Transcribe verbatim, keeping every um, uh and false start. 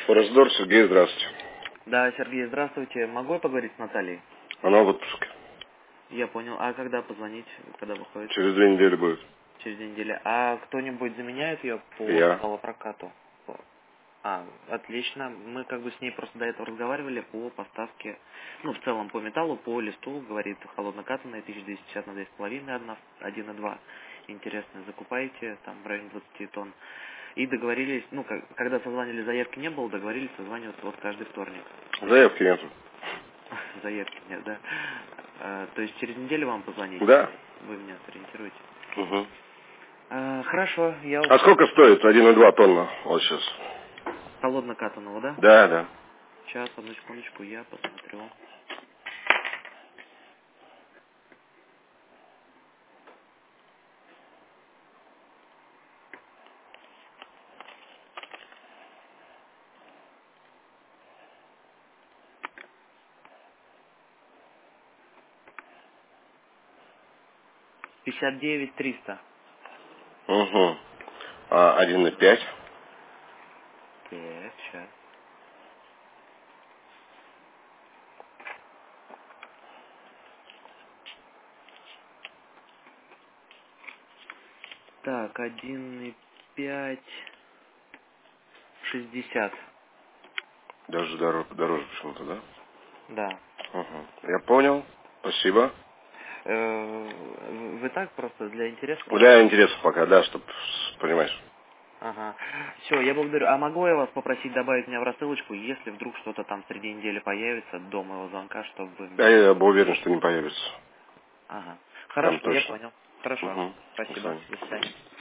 Форестдор, Сергей, здравствуйте. Да, Сергей, здравствуйте. Могу я поговорить с Натальей? Она в отпуске. Я понял. А когда позвонить, когда выходит? Через две недели будет. Через две недели. А кто-нибудь заменяет ее по Я. металлопрокату? А, отлично. Мы как бы с ней просто до этого разговаривали по поставке, ну, в целом по металлу, по листу, говорит, холоднокатанная, тысяча двести пятьдесят на две с половиной, один и два. Интересно, закупаете, там, в районе двадцати тонн. И договорились, ну, как, когда созванивали, заявки не было, договорились созваниваться вот каждый вторник. Заявки нету. Заявки нет, да? А, то есть через неделю вам позвонить? Да. Вы меня сориентируете? Угу. А, хорошо, я... А сколько стоит один и два тонна вот сейчас? Холоднокатанного, да? Да, да. Сейчас, одну секундочку, я посмотрю. пятьдесят девять триста. Угу. А один и пять? пять, сейчас. Так, один и пять, шестьдесят. Даже дороже, дороже почему-то, да? Да. Угу. Я понял. Спасибо. Э, Вы так просто для интереса? Для интереса пока, да, чтобы понимаешь. Ага. Все, я благодарю. А могу я вас попросить добавить меня в рассылочку, если вдруг что-то там среди недели появится до моего звонка, чтобы вы Да, меня... я был уверен, что не появится. Ага. Прям Хорошо, я точно. понял. Хорошо. Угу. До Спасибо. свидания. До свидания.